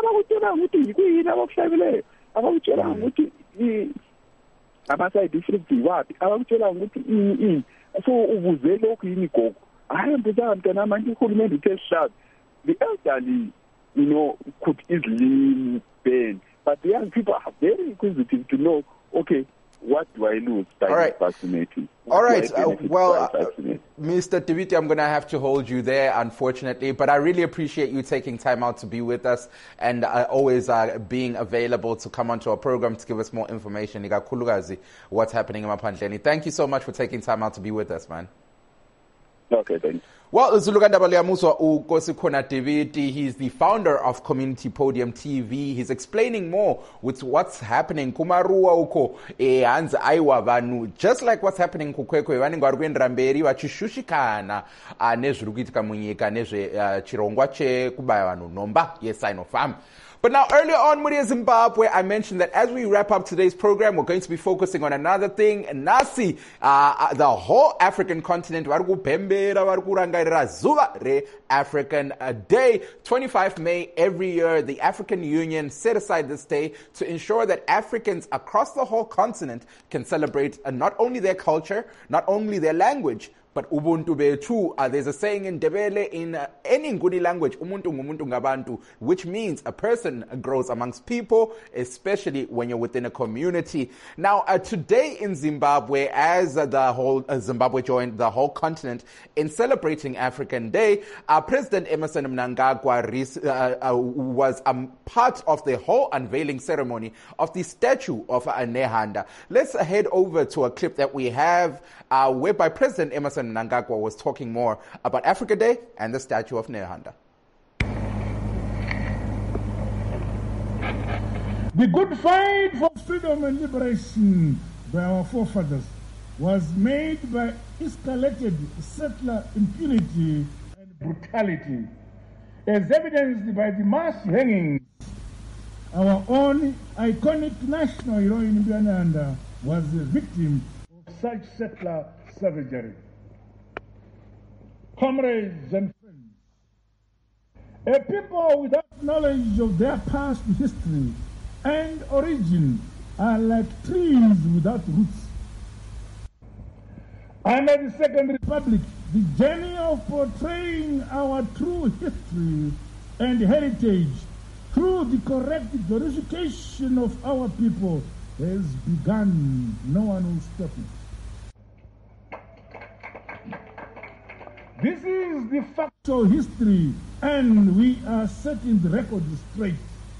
the elderly, could easily bend, but the young people are very inquisitive to know, okay, what do I lose by vaccinating? All right. Mr. Tibiti, I'm going to have to hold you there, unfortunately, but I really appreciate you taking time out to be with us and always being available to come onto our program to give us more information. What's happening in Maphandleni. Thank you so much for taking time out to be with us, man. Okay, thanks. Well, Zuluganda Baliamuswa Ukosikona Tibiti, he's the founder of Community Podium TV. He's explaining more with what's happening. Kumarua uko hands aiwa vanu, just like what's happening kukwekwe vani ngwarwendra mberi vachishushikana nezviri kuitika munyika nezve chirongwa chekubaya vanhu nomba yeSinopharm. But now, earlier on with Zimbabwe, I mentioned that as we wrap up today's program, we're going to be focusing on another thing. Nasi, the whole African continent, African Day, 25 May every year, the African Union set aside this day to ensure that Africans across the whole continent can celebrate not only their culture, not only their language, but ubuntu bethu. There's a saying in Ndebele, in any Nguni language, umuntu ngumuntu ngabantu, which means a person grows amongst people, especially when you're within a community. Now, today in Zimbabwe, as the whole Zimbabwe joined the whole continent in celebrating African Day, President Emmerson Mnangagwa was part of the whole unveiling ceremony of the statue of Nehanda. Let's head over to a clip that we have whereby President Emmerson Mnangagwa was talking more about Africa Day and the statue of Nehanda. The good fight for freedom and liberation by our forefathers was made by escalated settler impunity and brutality, as evidenced by the mass hangings. Our own iconic national hero in Nehanda was a victim of such settler savagery. Comrades and friends, a people without knowledge of their past history and origin are like trees without roots. Under the Second Republic, the journey of portraying our true history and heritage through the correct verification of our people has begun. No one will stop it. This is the factual history, and we are setting the record straight.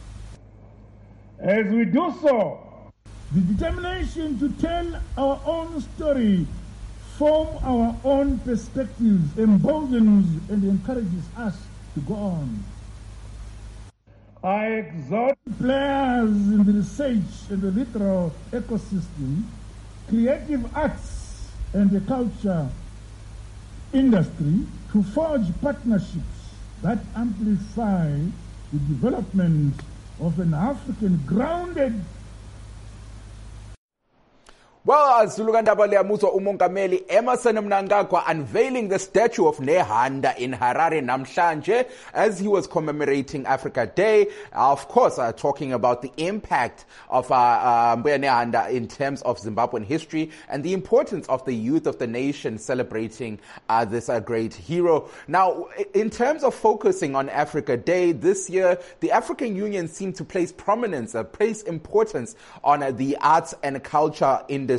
As we do so, the determination to tell our own story, form our own perspectives, emboldens and encourages us to go on. I exhort players in the research and the literal ecosystem, creative arts and the culture industry to forge partnerships that amplify the development of an African grounded. Well, Zulugandaba Liamuswa Umongameli Emmerson Mnangagwa unveiling the statue of Nehanda in Harare namhlanje as he was commemorating Africa Day. Of course, talking about the impact of Nehanda in terms of Zimbabwean history and the importance of the youth of the nation celebrating this great hero. Now, in terms of focusing on Africa Day this year, the African Union seemed to place importance on the arts and culture industry.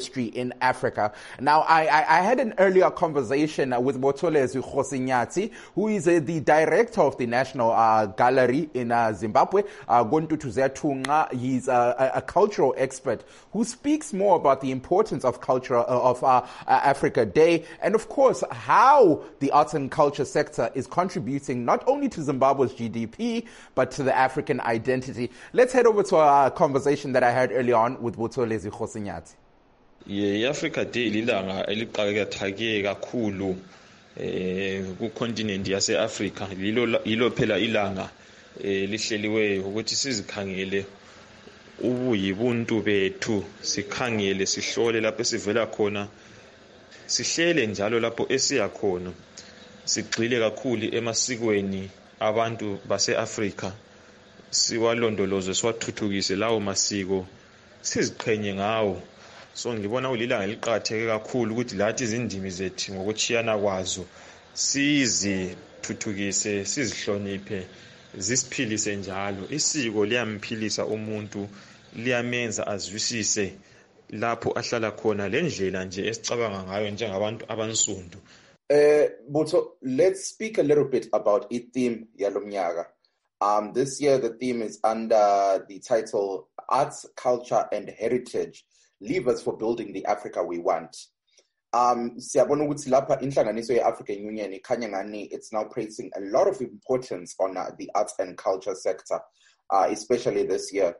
industry in Africa. Now, I had an earlier conversation with Buthelezi Kgosinyati, who is the director of the National Gallery in Zimbabwe. Gontutu Zetunga, he's a cultural expert who speaks more about the importance of culture of Africa Day, and of course how the arts and culture sector is contributing not only to Zimbabwe's GDP but to the African identity. Let's head over to a conversation that I had earlier on with Buthelezi Kgosinyati. I-Africa Day lilanga eliqakatheke kakhulu ku-continent yase-Africa. Yilo phela ilanga lihleliweyo ukuthi sizikhangele ubuyibuntu bethu, sikhangele sihlole lapho esivela khona, sihlele njalo lapho esiya khona, sigxile kakhulu emasikweni abantu base-Africa, siwalondoloze siwathuthukise lawo masiko, siziqhenye ngawo. So ngibona ulilanga eliqakatheke kakhulu ukuthi lathi izindimi zethu ngokuchiyana kwazo sizithuthukise, sizihloniphe, zisiphilise njalo. Isiko liyamphilisa umuntu, liyamenza azwisise lapho ahlala khona, lendlela nje esicabanga ngayo njengabantu abansundu. Butho, let's speak a little bit about i-theme yalomnyaka. This year the theme is under the title Arts, Culture and Heritage, Levers for Building the Africa We Want. Siyabona ukuthi lapha inhlanganiso ye-African Union ikhanya ngani it's now placing a lot of importance on the arts and culture sector, especially this year.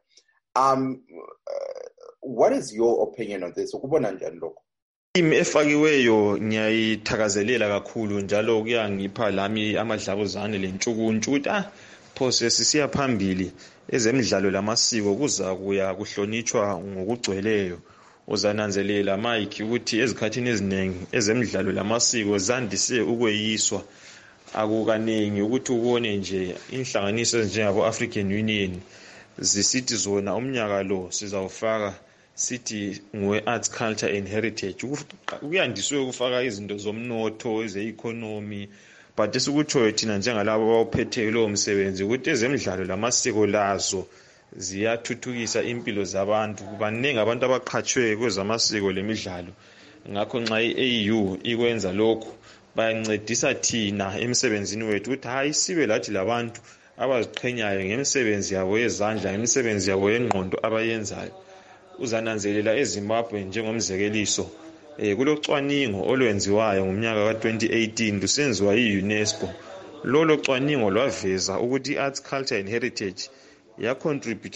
What is your opinion on this? Ukubona njani lokho? Theme efakiweyo ngiyayithakazelela kakhulu, njalo kuyangipha lami amadlabuzane lentshukuntshu ukuthi phose sisiya phambili ezemidlalo lamasiko kuza kuya kuhlonitshwa ngokugcweleyo. Uzananzelela Mike ukuthi ezikhathini eziningi ezemidlalo lamasiko zandise ukweyiswa, akukaningi ukuthi ubone nje inhlanganiso ezinjengabo African Union zisithi zona umnyaka lo sizawufaka sithi ngwe-arts, culture and heritage. Kuyandiswe ukufaka izinto zomnotho, eze-economy, but esikutshoyo thina njengalabo abawuphethe lowo msebenzi ukuthi ezemidlalo lamasiko lazo ziyathuthukisa impilo zabantu. Baningi abantu abaqhatshwe kwezamasiko lemidlalo, ngakho nxa i-AU ikwenza lokhu bayancedisa thina emsebenzini wethu ukuthi hayi sibe lathi labantu abaziqhenyayo ngemisebenzi yabo yezandla, ngemisebenzi yabo yengqondo abayenzayo. Uzananzelela eZimbabwe njengomzekeliso, kulocwaningo olwenziwayo ngomnyaka ka-2018 lusenziwa yi-UNESCO. Lolo cwaningo lwaveza ukuthi i-arts, culture and heritage yacontributa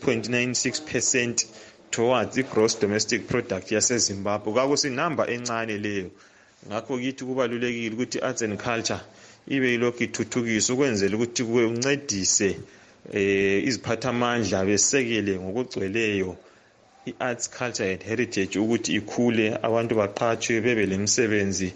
6.96% towards i-gross domestic product yaseZimbabwe. Kakusinamba encane leyo. Ngakho kithi kubalulekile ukuthi arts and culture ibe yilokhu ithuthukiswa ukwenzela ukuthi kuncedise iziphathamandla besekele ngokugcweleyo i-arts, culture and heritage ukuthi ikhule, abantu baqhatshwe bebe lemisebenzi.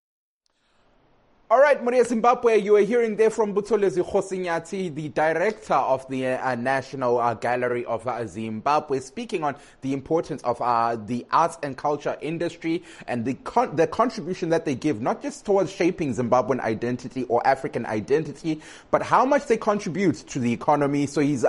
All right, Maria Zimbabwe, you are hearing there from Buthelezi Kgosinyati, the director of the National Gallery of Zimbabwe, speaking on the importance of the arts and culture industry and the contribution that they give, not just towards shaping Zimbabwean identity or African identity, but how much they contribute to the economy. So he's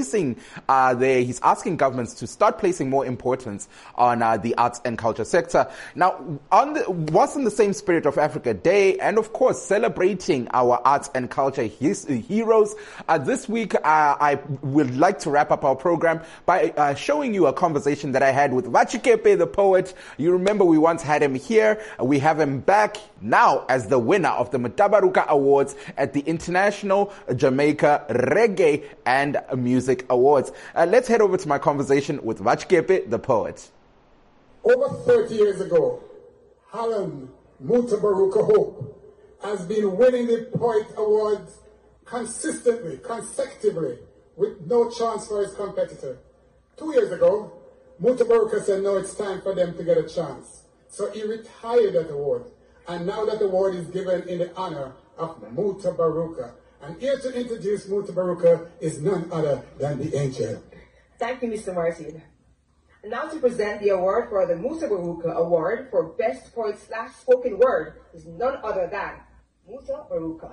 he's asking governments to start placing more importance on the arts and culture sector. Now, what's in the same spirit of Africa Day, and of course, celebrating our arts and culture heroes. This week, I would like to wrap up our program by showing you a conversation that I had with Vachikepe, the poet. You remember we once had him here. We have him back now as the winner of the Mutabaruka Awards at the International Jamaica Reggae and Music Awards. Let's head over to my conversation with Vachikepe, the poet. Over 30 years ago, Harlem Mutabaruka Hope has been winning the Poet Awards consistently, consecutively, with no chance for his competitor. 2 years ago, Mutabaruka said, no, it's time for them to get a chance. So he retired that award. And now that award is given in the honor of Mutabaruka. And here to introduce Mutabaruka is none other than the angel. Thank you, Mr. Martin. Now to present the award for the Mutabaruka Award for Best Poet/Spoken Word is none other than Mutabaruka.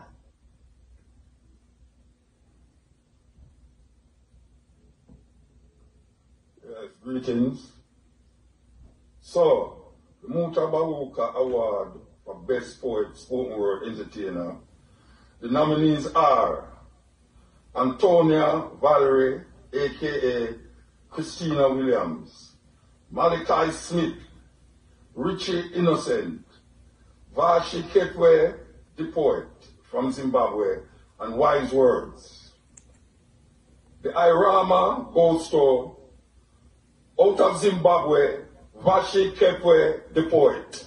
Greetings. So, the Mutabaruka Award for Best Poet Spoken Word Entertainer, the nominees are Antonia Valerie, a.k.a. Christina Williams, Malachi Smith, Richie Innocent, Vashi Ketwe, the poet from Zimbabwe, and Wise Words. The Irama goes to, out of Zimbabwe, Vashi Ketwe, the poet.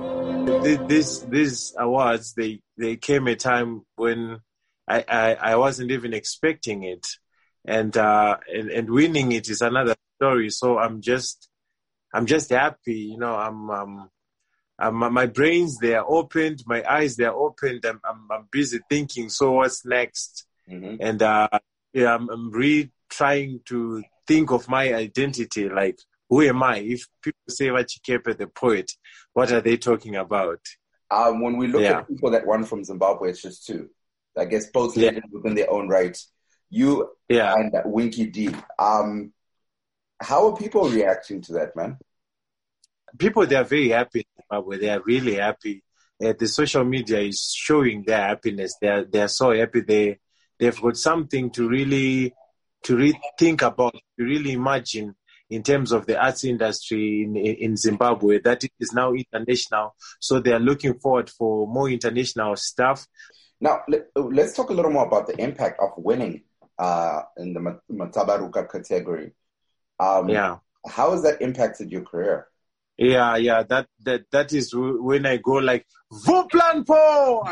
These awards, they came a time when I wasn't even expecting it, and winning it is another story. So I'm just happy, you know. My brains, they are opened, my eyes, they are opened. I'm busy thinking. So what's next? Mm-hmm. And I'm really trying to think of my identity. Like, who am I? If people say Vachikepe the poet, what are they talking about? When we look at people that won from Zimbabwe, it's just two. I guess both legends within their own right. You and Winky D. How are people reacting to that, man? People, they are very happy in Zimbabwe. They are really happy. The social media is showing their happiness. They are so happy. They've got something to really think about, to really imagine in terms of the arts industry in Zimbabwe, that it is now international. So they are looking forward for more international stuff. Now, let's talk a little more about the impact of winning in the Mutabaruka category. How has that impacted your career? Yeah, that is when I go like, Vuplan Po!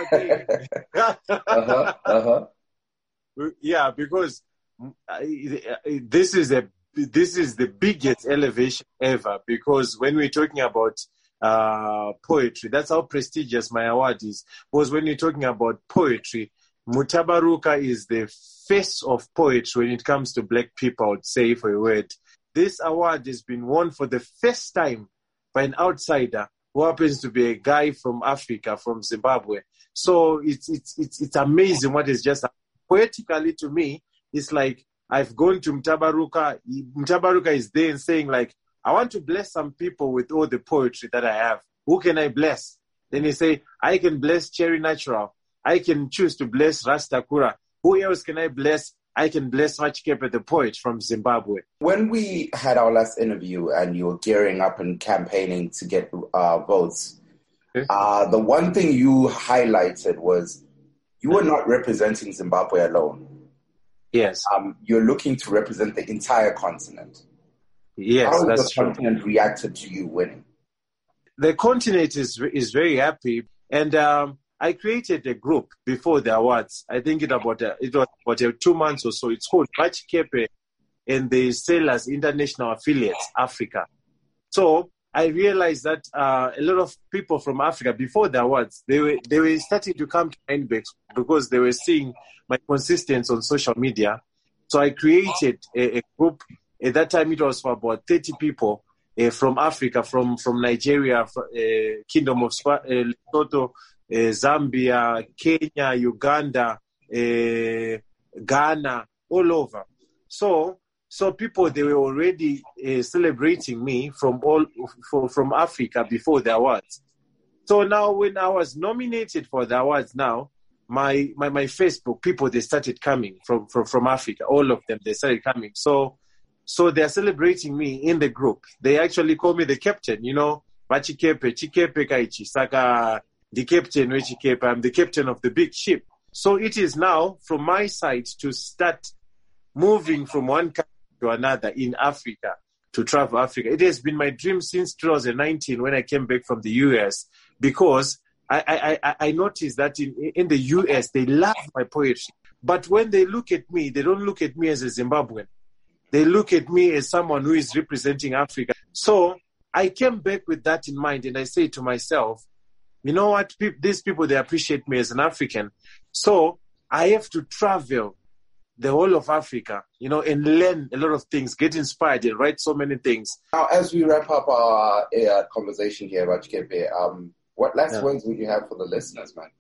Yeah, because this is the biggest elevation ever, because when we're talking about poetry, that's how prestigious my award is. Because when you're talking about poetry, Mutabaruka is the face of poetry when it comes to black people, I would say, for a word. This award has been won for the first time by an outsider who happens to be a guy from Africa, from Zimbabwe. So it's amazing what is just poetically to me. It's like I've gone to Mutabaruka. Mutabaruka is there and saying like, I want to bless some people with all the poetry that I have. Who can I bless? Then he say, I can bless Cherry Natural. I can choose to bless Rastakura. Who else can I bless? I can bless Vachikepe the poet from Zimbabwe. When we had our last interview and you were gearing up and campaigning to get votes, the one thing you highlighted was you were not representing Zimbabwe alone. Yes. You're looking to represent the entire continent. Yes, how that's has the continent reacted to you winning? The continent is very happy, and I created a group before the awards. I think it was about 2 months or so. It's called Vachikepe and the Sailors International Affiliates Africa. So I realized that a lot of people from Africa before the awards, they were starting to come to my inbox because they were seeing my consistency on social media. So I created a group. At that time, it was for about 30 people from Africa, from Nigeria, Kingdom of Lesotho, Zambia, Kenya, Uganda, Ghana, all over. So people, they were already celebrating me from Africa before the awards. So now when I was nominated for the awards now, my Facebook people, they started coming from Africa. All of them, they started coming. So they're celebrating me in the group. They actually call me the captain, you know, Vachikepe, Chikepe Kaichi, Saka, the captain, Vachikepe. I'm the captain of the big ship. So it is now from my side to start moving from one country to another in Africa, to travel Africa. It has been my dream since 2019 when I came back from the US, because I noticed that in the US, they love my poetry. But when they look at me, they don't look at me as a Zimbabwean. They look at me as someone who is representing Africa. So I came back with that in mind, and I say to myself, you know what? These people, they appreciate me as an African. So I have to travel the whole of Africa, you know, and learn a lot of things, get inspired, and write so many things. Now, as we wrap up our conversation here about Vachikepe, what last words would you have for the listeners, man?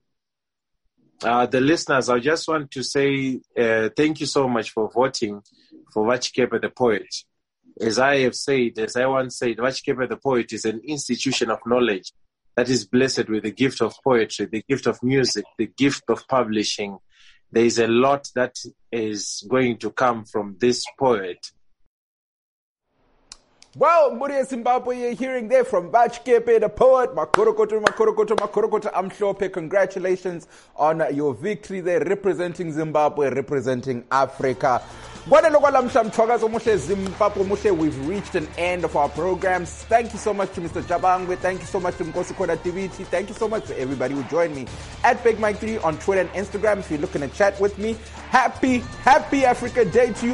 The listeners, I just want to say thank you so much for voting for Vachikepe the poet. as I have said, as I once said, Vachikhephe the poet is an institution of knowledge that is blessed with the gift of poetry, the gift of music, the gift of publishing. There is a lot that is going to come from this poet. Well, Muria Zimbabwe, you're hearing there from Vachikhephe the poet. Makorokoto Amhlope, congratulations on your victory there, representing Zimbabwe, representing Africa. Zimbabwe, we've reached an end of our programs. Thank you so much to Mr. Jabangwe. Thank you so much to Nkosi Koda Tiviti. Thank you so much to everybody who joined me at Big Mike 3 on Twitter and Instagram. If you're looking to chat with me, happy Africa Day to you.